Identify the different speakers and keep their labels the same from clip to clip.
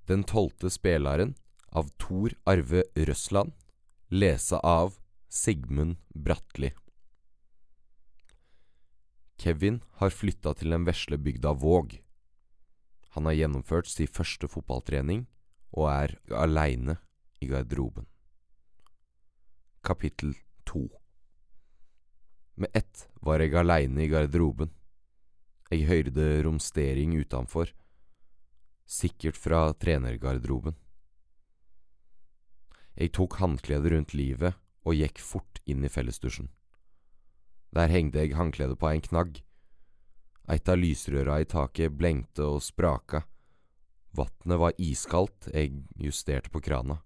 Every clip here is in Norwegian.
Speaker 1: Den 12. spelaren av Tor Arve Røsland, lesa av Sigmund Bratli. Kevin har flyttet til den vesle bygda Våg. Han har gjennomført sin første fotballtrening og er alene i garderoben. Kapittel 2. Med ett var jeg alene i garderoben. Jeg hørte romstering utenfor, sikkert fra trenergarderoben. Jeg tok håndkledet rundt livet og gikk fort inn i fellesdusjen. Der hengte jeg håndkledet på en knagg. Et av lysrøra i taket blengte og spraka. Vattnet var iskaldt, jeg justerte på krana.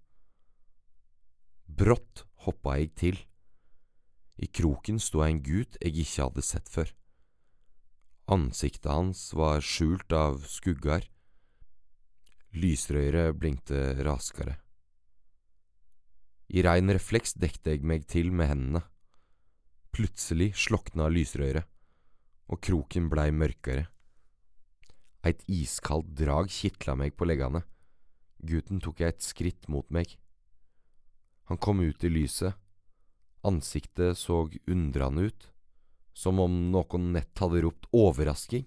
Speaker 1: Brått hoppet jeg til. I kroken sto en gutt jeg ikke hadde sett før. Ansiktet hans var skjult av skuggar. Lysrøret blinkte raskere. I rein refleks dekte jeg meg til med hendene. Plutselig slokna lysrøret, og kroken blei mørkere. Et iskaldt drag kittla meg på leggene. Gutten tok et skritt mot meg. Han kom ut i lyset. Ansiktet så undrende ut, som om noen nett hadde ropt overrasking.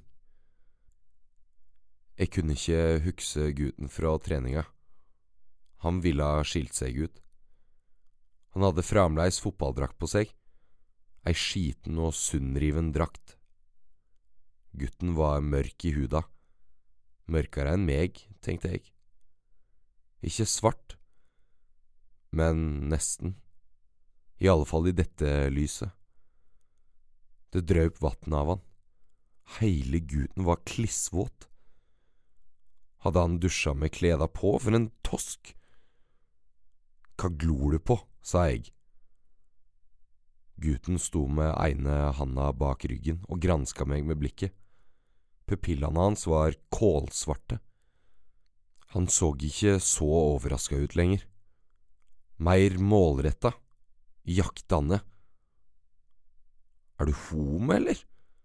Speaker 1: Jeg kunne ikke hukse gutten fra treninga. Han ville ha skilt seg ut. Han hadde fremleis fotballdrakt på seg, ei skiten og sunnriven drakt. Gutten var mørk i huda, mørkere enn meg, tenkte jeg. Ikke svart, men nesten, i alle fall i dette lyset. Det drøp vatten av han. Hele gutten var klissvåt. Hadde han dusja med kleda på, for en tosk? Hva glor du på, sa jeg. Gutten sto med ene handa bak ryggen og granska meg med blikket. Pupillene hans var kålsvarte. Han så ikke så overrasket ut lenger. Mer målretta, jaktende. Er du homo, eller?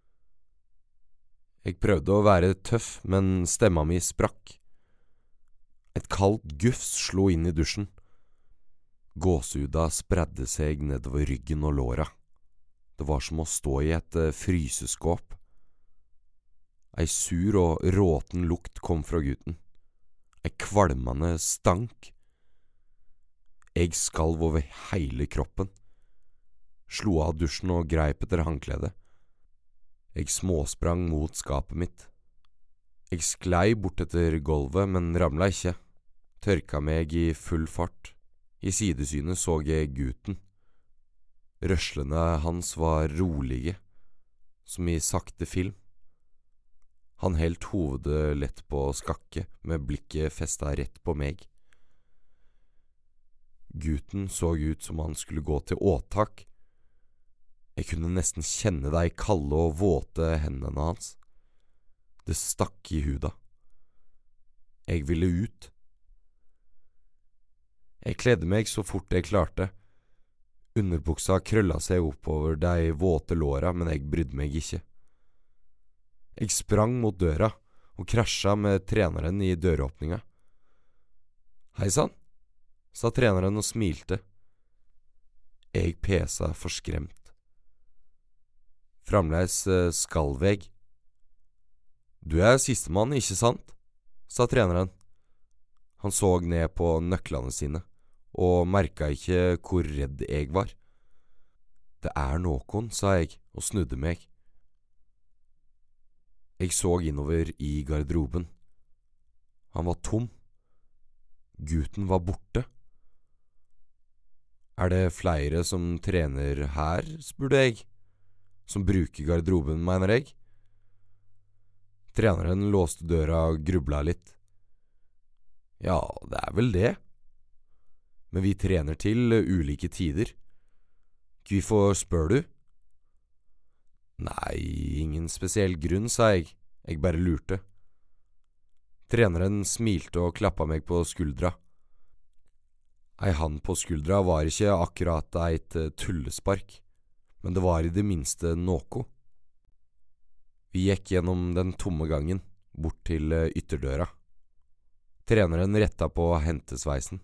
Speaker 1: Jeg prøvde å være tøff, men stemma mi sprakk. Et kaldt gufs slo inn i dusjen. Gåsehuda spredde seg nedover ryggen og låra. Det var som å stå i et fryseskåp. Ei sur og råten lukt kom fra gutten. Ei kvalmende stank. Jeg skalv over hele kroppen. Slo av dusjen og greip etter håndkledet. Jeg småsprang mot skapet mitt. Jeg sklei bort etter gulvet, men ramla ikke. Tørka meg i full fart. I sidesynet så jeg gutten. Røslene hans var rolige, som i sakte film. Han helt hovedet lett på skakke, med blikket festet rett på meg. Gutten så ut som han skulle gå til åtak. Jeg kunne nesten kjenne de kalde og våte hendene hans. Det stakk i huda. Jeg ville ut. Jeg kledde meg så fort jeg klarte. Underbuksa krølla seg oppover de våte låra, men jeg brydde meg ikke. Jeg sprang mot døra og krasja med treneren i døråpninga. «Hei sann», sa treneren og smilte. Jeg pesa forskremt. Framleis skalv jeg. «Du er sistemann, ikke sant?» sa treneren. Han så ned på nøklene sine, og merket ikke hvor redd jeg var. «Det er noen», sa jeg, og snudde meg. Jeg så innover i garderoben. Han var tom. Gutten var borte. «Er det flere som trener her?» spurte jeg. «Som bruker garderoben, mener jeg?» Treneren låste døra og grubla litt. «Ja, det er vel det. Men vi trener til ulike tider. Hvorfor spør du?» «Nei, ingen spesiell grunn», sa jeg. Jeg bare lurte. Treneren smilte og klappet meg på skuldra. Ei hand på skuldra var ikke akkurat et tullespark, men det var i det minste noe. Vi gikk gjennom den tomme gangen, bort til ytterdøra. Treneren retta på hentesveisen.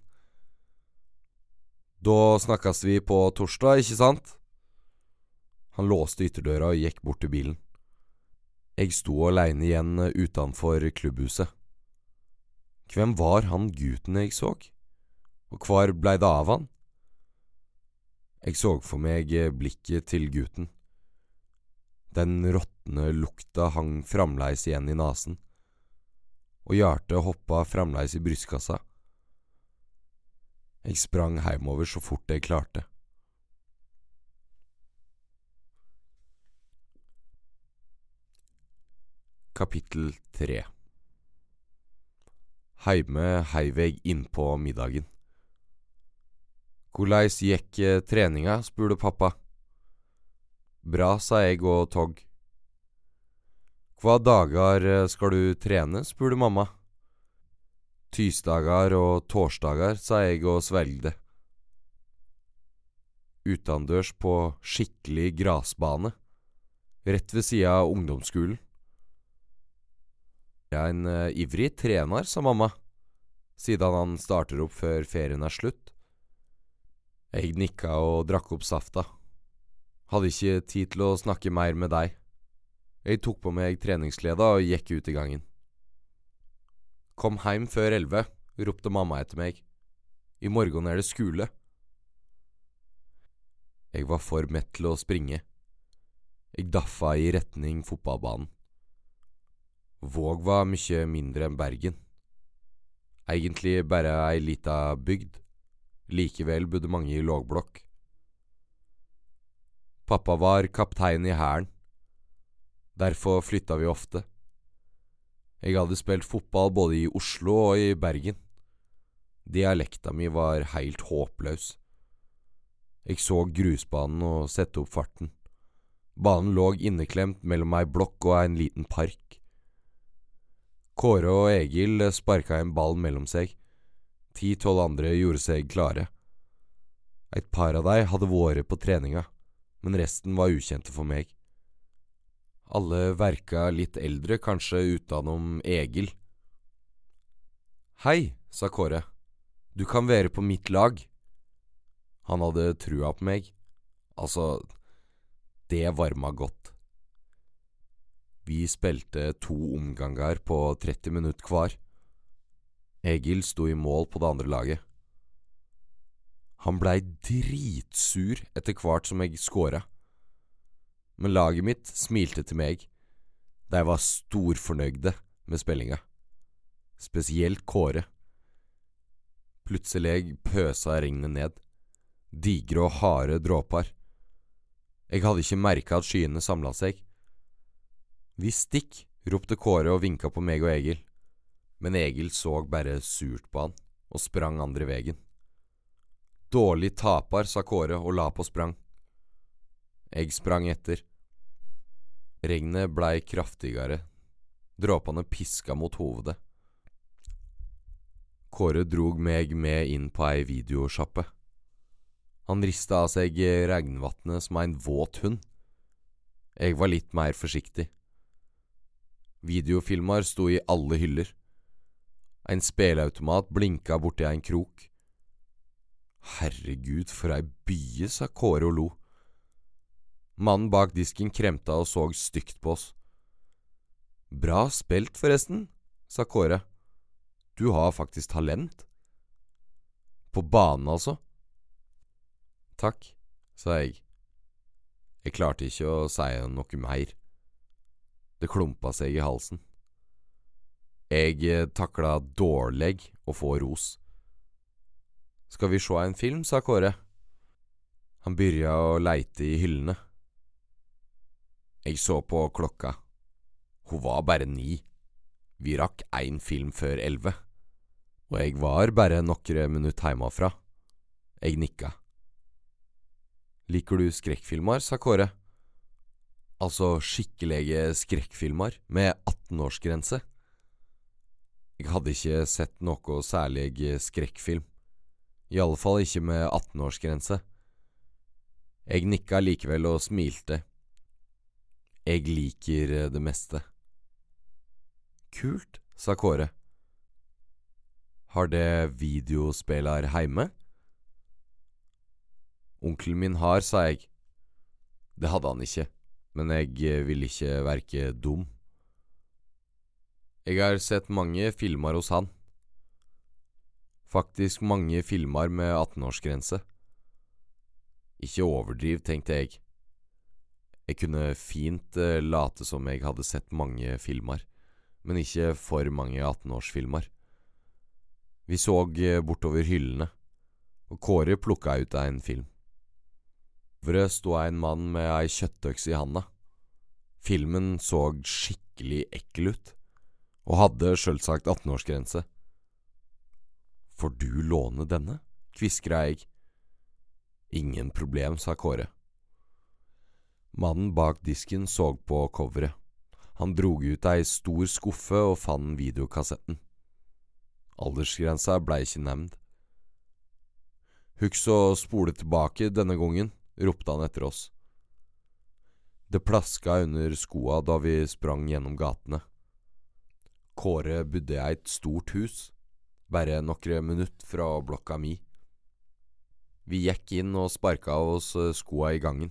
Speaker 1: Da snakkes vi på torsdag, ikke sant? Han låste ytterdøra og gikk bort til bilen. Jeg sto alene igjen utenfor klubbhuset. Hvem var han gutten jeg så? Og hvor blei det av han? Jeg så for meg blikket til gutten. Den råtne lukta hang framleis igjen i nasen, og hjertet hoppa framleis i brystkassa. Jeg sprang heimover så fort jeg klarte. Kapittel 3. Heime heiv jeg innpå middagen. «Korleis gikk treninga?» spurte pappa. «Bra», sa jeg og tog. «Hva dager skal du trene?» spurte mamma. «Tysdager og torsdager», sa jeg og svelgde. Utendørs på skikkelig grasbane, rett ved siden av ungdomsskolen. «Jeg er en ivrig trener», sa mamma, siden han starter opp før ferien er slutt. Jeg nikka og drakk opp safta. Hadde ikke tid til å snakke mer med deg. Jeg tok på meg treningskleda og gikk ut i gangen. «Kom heim før 11», ropte mamma etter meg. «I morgen er det skole». Jeg var for mett til å springe. Jeg daffa i retning fotballbanen. Våg var mye mindre enn Bergen. Egentlig bare ei lita bygd. Likevel bodde mange i lågblokk. Pappa var kaptein i hæren. Derfor flytta vi ofte. Jeg hadde spilt fotball både i Oslo og i Bergen. Dialekta mi var helt håpløs. Jeg så grusbanen og sette opp farten. Banen lå inneklemt mellom ei blokk og en liten park. Kåre og Egil sparka en ball mellom seg. 10-12 andre gjorde seg klare. Et par av deg hadde vært på treninga, men resten var ukjente for meg. Alle verka litt eldre, kanskje utenom Egil. «Hei», sa Kåre. «Du kan være på mitt lag». Han hadde trua på meg. Altså, det varma godt. Vi spilte 2 omganger på 30 minutter hver. Egil sto i mål på det andre laget. Han blei dritsur etter hvert som jeg skåra. Men laget mitt smilte til meg. De var storfornøyde med spillinga. Spesielt Kåre. Plutselig pøsa regnet ned. Digre og harde dråper. Jeg hadde ikke merket at skyene samlet seg. «Vi stikk», ropte Kåre og vinka på meg og Egil. Men Egil så bare surt på han, og sprang andre vegen. «Dårlig tapar», sa Kåre og la på sprang. Jeg sprang etter. Regnet blei kraftigere. Dråpene piska mot hovedet. Kåre drog meg med inn på ei videosjappe. Han rista av seg regnvatnet som en våt hund. Jeg var litt mer forsiktig. Videofilmer sto i alle hyller. En speleautomat blinka borti en krok. «Herregud, for ei bye», sa Kåre og lo. Mannen bak disken kremta og så stygt på oss. «Bra spilt, forresten», sa Kåre. «Du har faktisk talent». «På banen, altså?» «Takk», sa jeg. Jeg klarte ikke å si noe mer. Det klumpa seg i halsen. Jeg takla dårlig å få ros. «Skal vi se en film?» sa Kåre. Han begynte å leite i hyllene. Jeg så på klokka. Hun var bare 9. Vi rakk en film før 11. Og jeg var bare noen minutter hjemmefra. Jeg nikka. «Liker du skrekkfilmer?» sa Kåre. «Altså skikkelige skrekkfilmer med 18-årsgrense?» Jeg hadde ikke sett noe særlig skrekkfilm. I alle fall ikke med 18-årsgrense. Jeg nikka likevel og smilte. Jeg liker det meste. «Kult», sa Kåre. Har det videospiller heime? Onkelen min har, sa jeg. Det hadde han ikke, men jeg vil ikke verke dum. Jeg har sett mange filmer hos han. Faktisk mange filmer med 18-årsgrense. Ikke overdriv, tenkte jeg. Jeg kunne fint late som jeg hadde sett mange filmer, men ikke for mange 18-årsfilmer. Vi så bortover hyllene, og Kåre plukket ut en film. Over stod en mann med ei kjøttøks i handa. Filmen så skikkelig ekkel ut, og hadde selvsagt 18-årsgrense. Får du låne denne? Kviskret jeg. Ingen problem, sa Kåre. Mannen bak disken så på coveret. Han drog ut ei stor skuffe og fant videokassetten. Aldersgrensa ble ikke nevnt. Husk å spole tilbake denne gangen, ropte han etter oss. Det plaska under skoa da vi sprang gjennom gatene. Kåre bodde i et stort hus, bare noen minutter fra blokka mi. Vi gikk inn og sparka oss skoa i gangen.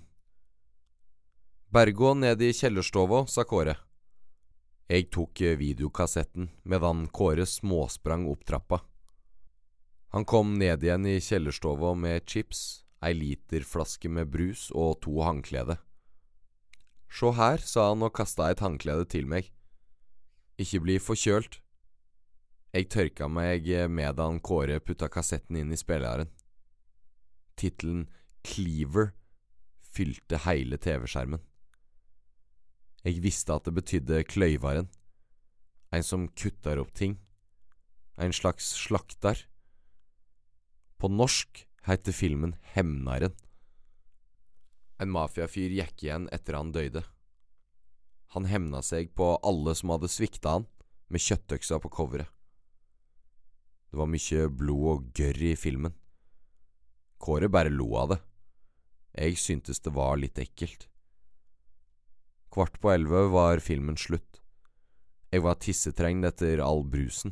Speaker 1: Bare gå ned i kjellerstova, sa Kåre. Jeg tok videokassetten medan Kåre småsprang opp trappa. Han kom ned igjen i kjellerstova med chips, ei literflaske med brus og 2 håndklede. «Se her», sa han og kastet et håndklede til meg. «Ikke bli forkjølt». Jeg tørka meg medan Kåre putta kassetten inn i spilleren. Titelen Cleaver fylte hele TV-skjermen. Jeg visste at det betydde kløyvaren, en som kutter opp ting, en slags slaktar. På norsk heter filmen Hemnaren. En mafiafyr gikk igjen etter han døde. Han hemna seg på alle som hadde svikta han, med kjøttøksa på coveret. Det var mye blod og gørr i filmen. Kåre bare lo av det. Jeg syntes det var litt ekkelt. 11:15 var filmen slutt. Jeg var tissetrengt etter all brusen.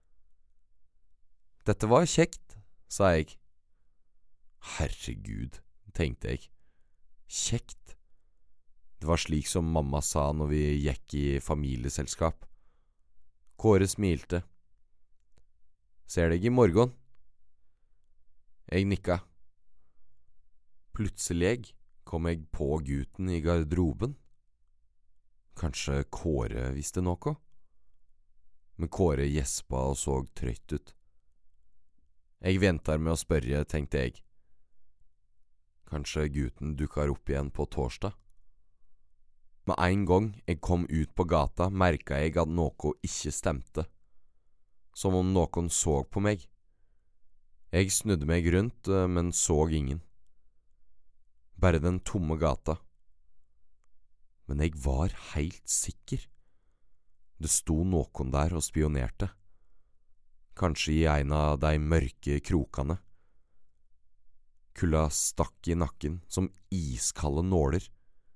Speaker 1: Dette var kjekt, sa jeg. Herregud, tenkte jeg. Kjekt. Det var slik som mamma sa når vi gikk i familieselskap. Kåre smilte. Ser deg i morgen? Jeg nikka. Plutselig kom jeg på gutten i garderoben. Kanskje Kåre visste noe? Men Kåre gjespa og så trøtt ut. Jeg ventar med å spørre, tenkte jeg. Kanskje gutten dukker opp igjen på torsdag? Med en gang jeg kom ut på gata, merket jeg at noe ikke stemte. Som om noen så på meg. Jeg snudde meg rundt, men så ingen. Bare den tomme gata. Men jeg var helt sikker. Det sto noen der og spionerte. Kanskje i en av de mørke krokene. Kulda stakk i nakken som iskalde nåler.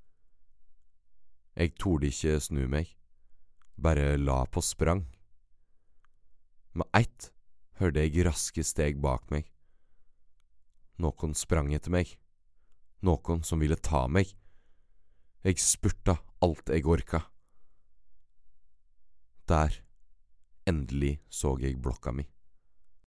Speaker 1: Jeg torde ikke snu meg, bare la på sprang. Med ett hørte jeg raske steg bak meg. Noen sprang etter meg. Noen som ville ta meg. Jeg spurta alt jeg orka. Der, endelig så jeg blokka mi.